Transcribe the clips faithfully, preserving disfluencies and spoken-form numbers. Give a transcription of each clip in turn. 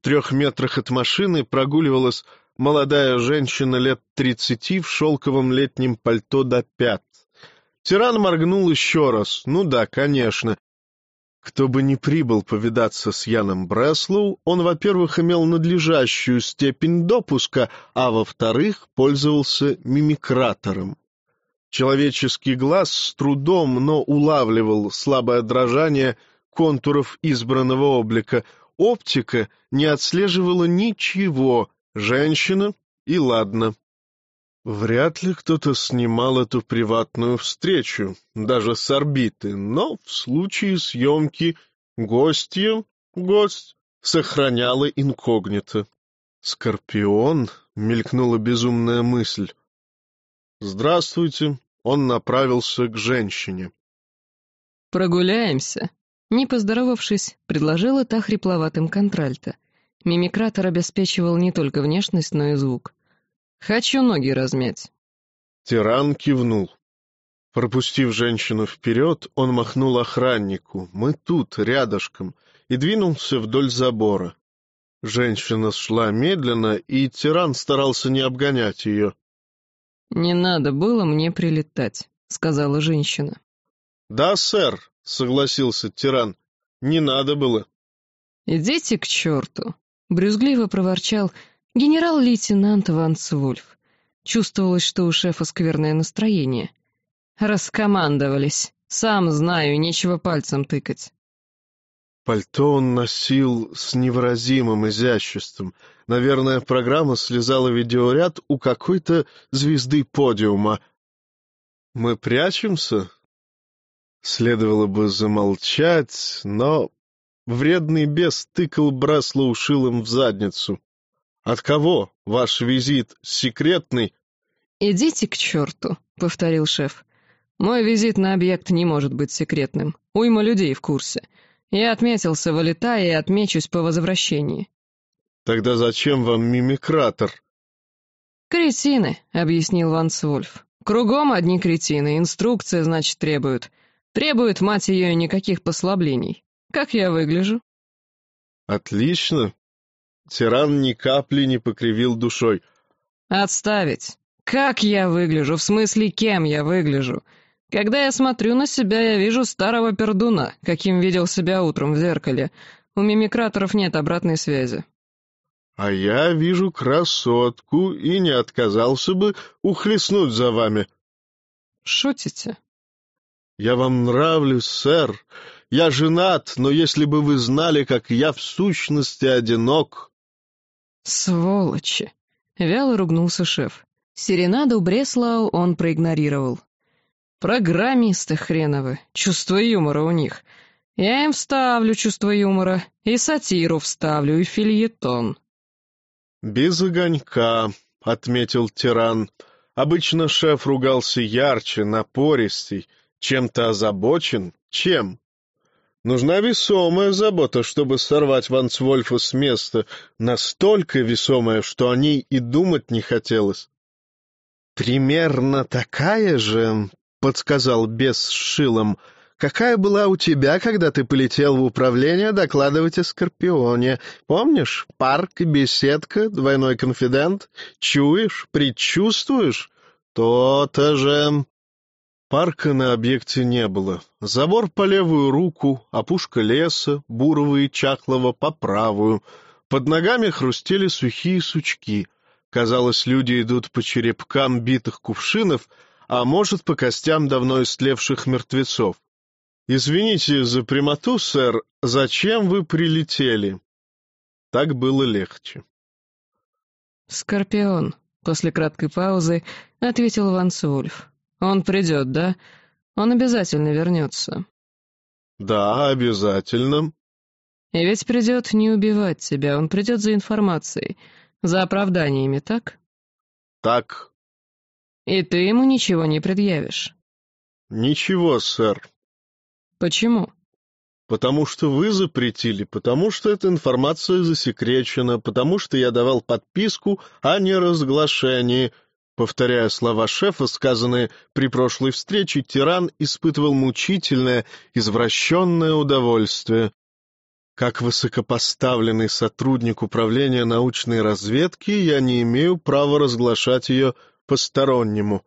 трех метрах от машины прогуливалась молодая женщина лет тридцати в шелковом летнем пальто до пят. Тиран моргнул еще раз. Ну да, конечно. Кто бы ни прибыл повидаться с Яном Бреслоу, он, во-первых, имел надлежащую степень допуска, а во-вторых, пользовался мимикратором. Человеческий глаз с трудом, но улавливал слабое дрожание контуров избранного облика. Оптика не отслеживала ничего. Женщина и ладно. Вряд ли кто-то снимал эту приватную встречу, даже с орбиты, но в случае съемки гостья, гость, сохраняла инкогнито. «Скорпион?» — мелькнула безумная мысль. «Здравствуйте», — он направился к женщине. «Прогуляемся», — не поздоровавшись, предложила та хрипловатым контральто. Мимикратор обеспечивал не только внешность, но и звук. «Хочу ноги размять». Тиран кивнул. Пропустив женщину вперед, он махнул охраннику: «Мы тут, рядышком», и двинулся вдоль забора. Женщина шла медленно, и тиран старался не обгонять ее. «Не надо было мне прилетать», — сказала женщина. «Да, сэр», — согласился тиран, — «не надо было». «Идите к черту», — брюзгливо проворчал генерал-лейтенант Ванцвольф. Чувствовалось, что у шефа скверное настроение. «Раскомандовались. Сам знаю, нечего пальцем тыкать». Пальто он носил с невыразимым изяществом. Наверное, программа слезала видеоряд у какой-то звезды подиума. «Мы прячемся?» Следовало бы замолчать, но вредный бес тыкал Бреслоу шилом в задницу. «От кого? Ваш визит секретный?» «Идите к черту», — повторил шеф. «Мой визит на объект не может быть секретным. Уйма людей в курсе. Я отметился, вылетая, и отмечусь по возвращении». «Тогда зачем вам мимикратор?» «Кретины», — объяснил Ванцвольф. «Кругом одни кретины, инструкция, значит, требуют. Требует, мать ее, никаких послаблений. Как я выгляжу?» «Отлично». Тиран ни капли не покривил душой. «Отставить. Как я выгляжу? В смысле, кем я выгляжу? Когда я смотрю на себя, я вижу старого пердуна, каким видел себя утром в зеркале. У мимикраторов нет обратной связи». «А я вижу красотку и не отказался бы ухлестнуть за вами». «Шутите?» «Я вам нравлюсь, сэр. Я женат, но если бы вы знали, как я в сущности одинок...» «Сволочи!» — вяло ругнулся шеф. Серенаду Бреслау он проигнорировал. «Программисты хреновы, чувство юмора у них. Я им вставлю чувство юмора, и сатиру вставлю, и фельетон». «Без огонька», — отметил тиран. Обычно шеф ругался ярче, напористей, чем-то озабочен. Чем? Нужна весомая забота, чтобы сорвать Ванцвольфа с места, настолько весомая, что о ней и думать не хотелось. «Примерно такая же», — подсказал бес с шилом, — «какая была у тебя, когда ты полетел в управление докладывать о Скорпионе. Помнишь? Парк, беседка, двойной конфидент. Чуешь? Предчувствуешь? То-то же...» Парка на объекте не было. Забор по левую руку, опушка леса, бурого и чахлого по правую. Под ногами хрустели сухие сучки. Казалось, люди идут по черепкам битых кувшинов, а может, по костям давно истлевших мертвецов. «Извините за прямоту, сэр, зачем вы прилетели?» Так было легче. «Скорпион», — после краткой паузы ответил Ванцвольф. «Он придет, да? Он обязательно вернется». «Да, обязательно». «И ведь придет не убивать тебя, он придет за информацией, за оправданиями, так?» «Так». «И ты ему ничего не предъявишь?» «Ничего, сэр». «Почему?» «Потому что вы запретили, потому что эта информация засекречена, потому что я давал подписку о неразглашении». Повторяя слова шефа, сказанные при прошлой встрече, тиран испытывал мучительное, извращенное удовольствие. Как высокопоставленный сотрудник управления научной разведки, я не имею права разглашать ее постороннему».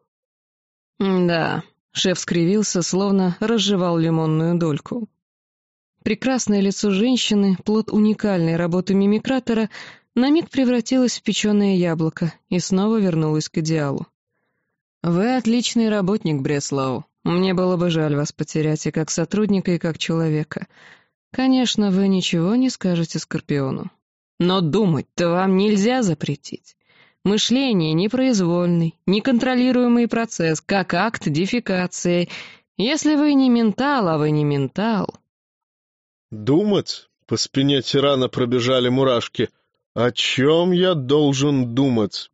«Да», — шеф скривился, словно разжевал лимонную дольку. Прекрасное лицо женщины, плод уникальной работы мимикратора, на миг превратилось в печеное яблоко и снова вернулось к идеалу. «Вы отличный работник, Бреслау. Мне было бы жаль вас потерять и как сотрудника, и как человека. Конечно, вы ничего не скажете Скорпиону. Но думать-то вам нельзя запретить. Мышление непроизвольный, неконтролируемый процесс, как акт дефекации. Если вы не ментал, а вы не ментал...» «Думать?» — по спине тирана пробежали мурашки. «О чем я должен думать?»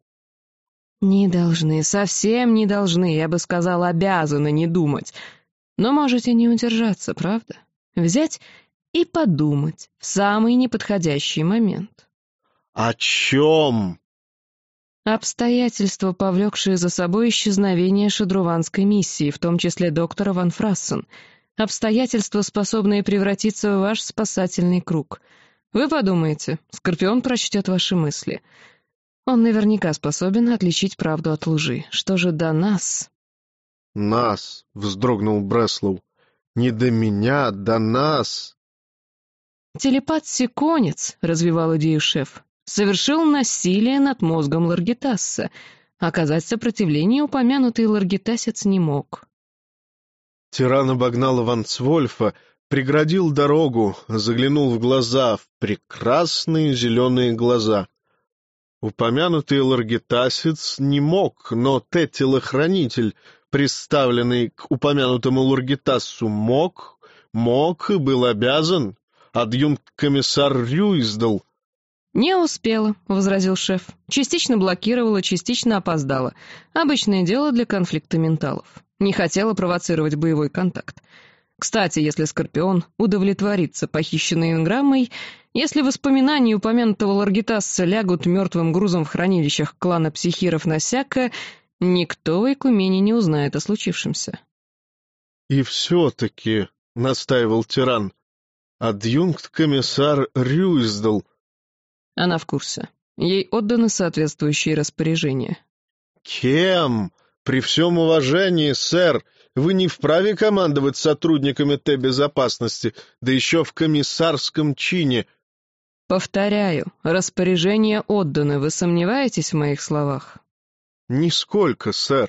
«Не должны, совсем не должны, я бы сказал, обязаны не думать. Но можете не удержаться, правда? Взять и подумать в самый неподходящий момент». «О чем?» Обстоятельства, повлекшие за собой исчезновение шадруванской миссии, в том числе доктора Ван Фрассен. Обстоятельства, способные превратиться в ваш спасательный круг. Вы подумаете, Скорпион прочтет ваши мысли. Он наверняка способен отличить правду от лжи. Что же до нас? «Нас», — вздрогнул Бреслоу. «Не до меня, до нас». Телепат-секонец, — развивал идею шеф, — совершил насилие над мозгом Ларгитаса. Оказать сопротивление упомянутый ларгитасец не мог. Тиран обогнал Ванцвольфа, преградил дорогу, заглянул в глаза, в прекрасные зеленые глаза. Упомянутый ларгитасец не мог, но Т-телохранитель, приставленный к упомянутому ларгитасцу, мог, мог и был обязан. Адъюнкт-комиссар Рюйсдал. «Не успела», — возразил шеф. «Частично блокировала, частично опоздала. Обычное дело для конфликта менталов. Не хотела провоцировать боевой контакт. Кстати, если Скорпион удовлетворится похищенной энграммой, если воспоминания упомянутого ларгитасца лягут мертвым грузом в хранилищах клана психиров Насяка, никто в Экумене не узнает о случившемся». «И все-таки», — настаивал тиран, — «адъюнкт-комиссар Рюйсдал». Она в курсе. Ей отданы соответствующие распоряжения. «Кем? При всем уважении, сэр, вы не вправе командовать сотрудниками Т-безопасности, да еще в комиссарском чине». «Повторяю, распоряжения отданы. Вы сомневаетесь в моих словах?» «Нисколько, сэр».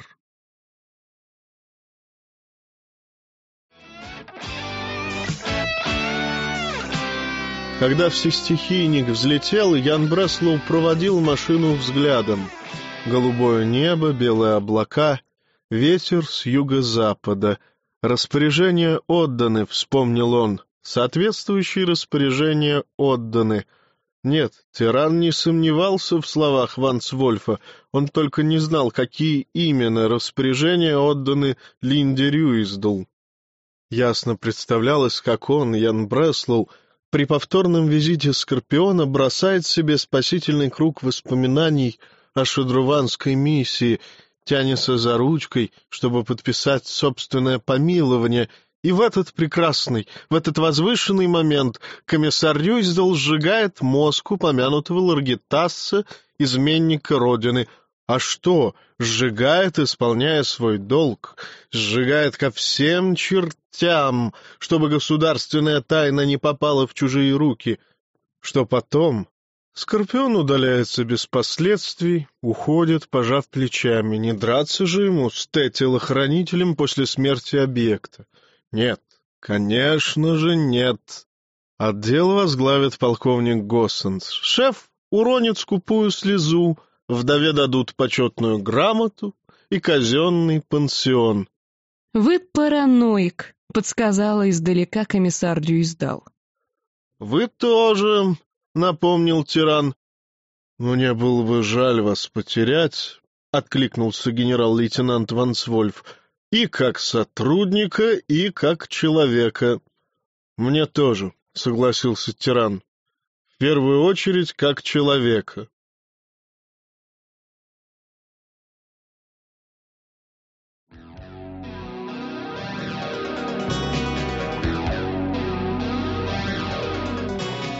Когда всестихийник взлетел, Ян Бреслоу проводил машину взглядом. Голубое небо, белые облака, ветер с юго-запада. «Распоряжения отданы», — вспомнил он. «Соответствующие распоряжения отданы». Нет, тиран не сомневался в словах Ванцвольфа, он только не знал, какие именно распоряжения отданы Линде Рюйсдал. Ясно представлялось, как он, Ян Бреслоу, при повторном визите Скорпиона бросает себе спасительный круг воспоминаний о шадруванской миссии, тянется за ручкой, чтобы подписать собственное помилование, и в этот прекрасный, в этот возвышенный момент комиссар Рюйсдал сжигает мозг упомянутого ларгитасца, изменника Родины. А что? Сжигает, исполняя свой долг, сжигает ко всем чертям, чтобы государственная тайна не попала в чужие руки. Что потом? Скорпион удаляется без последствий, уходит, пожав плечами. Не драться же ему с Т-телохранителем после смерти объекта. Нет, конечно же нет. Отдел возглавит полковник Госсенс. Шеф уронит скупую слезу, вдове дадут почетную грамоту и казенный пансион. «Вы параноик», — подсказала издалека комиссар Рюйсдал. «Вы тоже», — напомнил тиран. «Мне было бы жаль вас потерять», — откликнулся генерал-лейтенант Ванцвольф, «и как сотрудника, и как человека». «Мне тоже», — согласился тиран, — «в первую очередь как человека».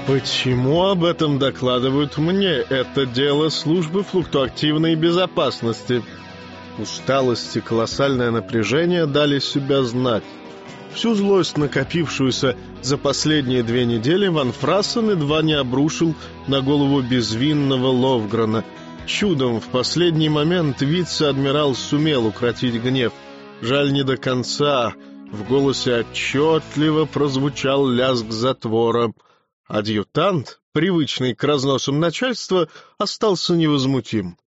Почему об этом докладывают мне? Это дело службы флуктуативной безопасности. Усталость и колоссальное напряжение дали себя знать. Всю злость, накопившуюся за последние две недели, Ван Фрассен едва не обрушил на голову безвинного Ловгрена. Чудом в последний момент вице-адмирал сумел укротить гнев. Жаль, не до конца. В голосе отчетливо прозвучал лязг затвора. Адъютант, привычный к разносам начальства, остался невозмутим.